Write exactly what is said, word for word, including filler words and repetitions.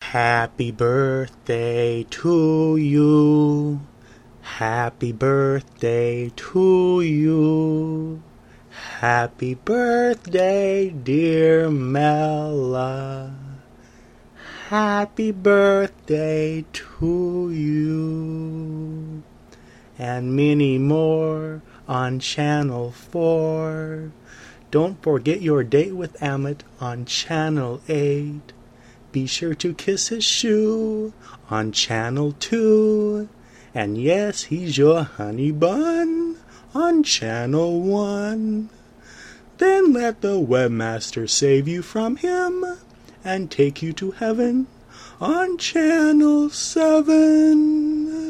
Happy birthday to you. Happy birthday to you. Happy birthday, dear Mella. Happy birthday to you. And many more on Channel four. Don't forget your date with Amit on Channel eight. Be sure to kiss his shoe on Channel two. And yes, he's your honey bun on Channel one. Then let the webmaster save you from him and take you to heaven on Channel seven.